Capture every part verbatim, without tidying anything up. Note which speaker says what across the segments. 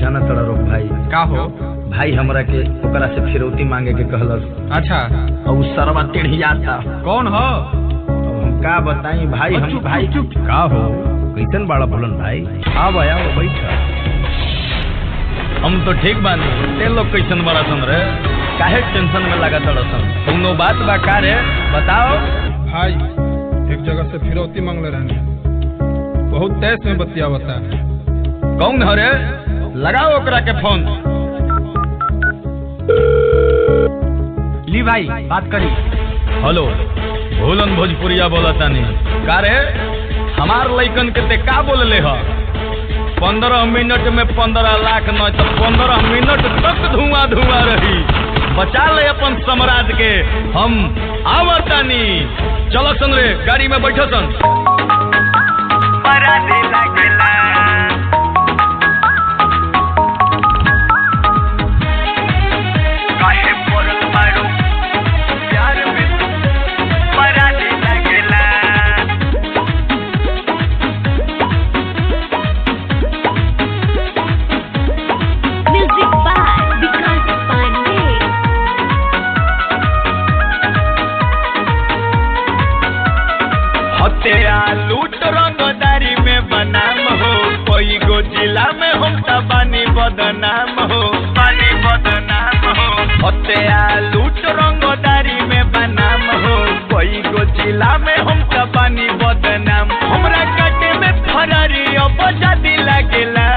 Speaker 1: जाना तड़ा रोक भाई
Speaker 2: का हो
Speaker 1: भाई हमरा के ओकरा से फिरौती मांगे के कहलस।
Speaker 2: अच्छा
Speaker 1: और सरवा टेढ़ियाता।
Speaker 2: कौन हो?
Speaker 1: अब हम का बताई भाई हम भाई
Speaker 2: का हो
Speaker 1: कैसन बड़ा बोलन भाई।
Speaker 2: अब आया वो बैठा।
Speaker 1: हम तो ठीक बानी, ते लोग कैसन बड़ा सन रे, काहे टेंशन में लगा तड़ा सन? कोनो बात बा का रे बताओ।
Speaker 2: भाई एक जगह से फिरौती मांगले रहने, बहुत तेज में बतियावता।
Speaker 1: कौन है रे? लगाओ ओकरा के फोन।
Speaker 2: ली भाई बात करी।
Speaker 1: हेलो भोलन भोजपुरिया बोला तानी का रे? हमार लइकन के ते का बोलले ह? पंद्रह मिनट में पंद्रह लाख न तो पंद्रह मिनट तक धुआं धुआं रही। बचा ले अपन सम्राट के, हम आवतानी। चलो सन रे गाड़ी में बैठो सन। लूट रंगदारी में बनाम हो, कोई गो जिला में हम तबानी बदनाम हो, बानी बदनाम हो। हत्या लूट रंगदारी में बनाम हो, कोई गो जिला में हम तबानी बदनाम। हमरा काटे में फरारी बजादी लागेला।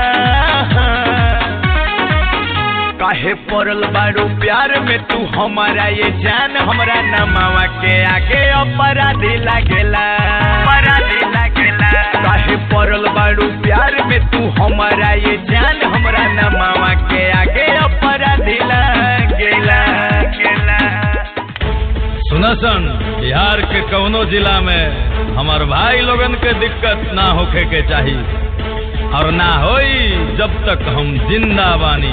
Speaker 1: काहे पड़ल बारू प्यार में तू हमारा ये जान, हमरा नमावा के आगे अपराधी लागेला। अपराधी लागेला। काहे पड़ल बारू प्यार में तू हमारा ये जान, हमरा नमावा के आगे अपराधी लागेला। सुना सन, बिहार के कौनो जिला में हमार भाई लोगन के दिक्कत ना होखे के चाहिए और ना होई जब तक हम जिंदा बानी।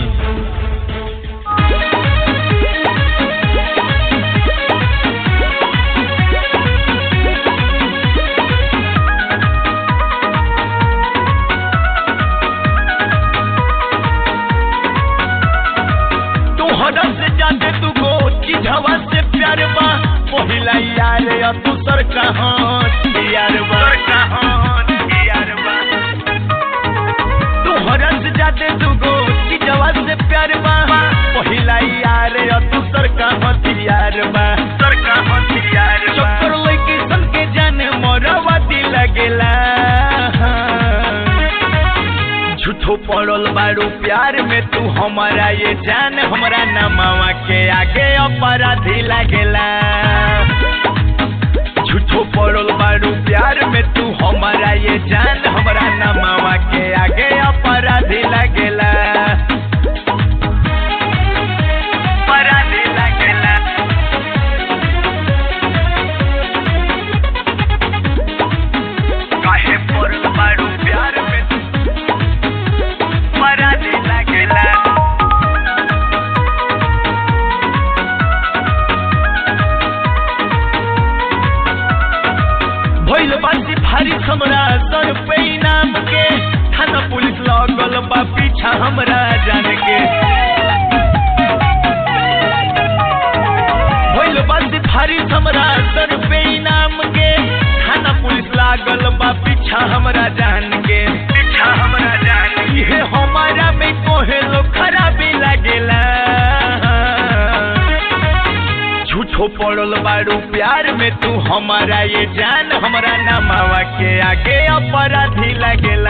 Speaker 1: हवा से प्यार बा पहिला यार या दूसर कहाँ यार बा यार बा। तोहरा से जाते दुगो चीजवा से प्यार बा पहिला यार या दूसर कहाँ यार बा सर कहाँ यार बा। चक्कर लइकी सन के जाने मोरवा दिल लगेला। झूठो पड़ल बारू प्यार में तू हमारा ये जान, हमरा नमावा के आगे अपराधी लागेला। झूठो पड़ल बारू प्यार में तू हमारा ये जान, हमरा नमावा के आगे अपराधी लागेला। अपराधी लागेला। काहे पड़ल बारू प्यार में भारी हमरा सर पे नाम के, थाना पुलिस लगल बा पीछा हमरा जान के। भइल बात भारी हमरा सर पे नाम के, थाना पुलिस लागल बा पीछा हमरा जान के। पीछा हमरा जान के ये हमारा में कोहे लो खराबी लागेला। झूठो पड़ल बारू प्यार में तू हमारा ये जान, हमरा नमावा के आगे अपराधी लागेला।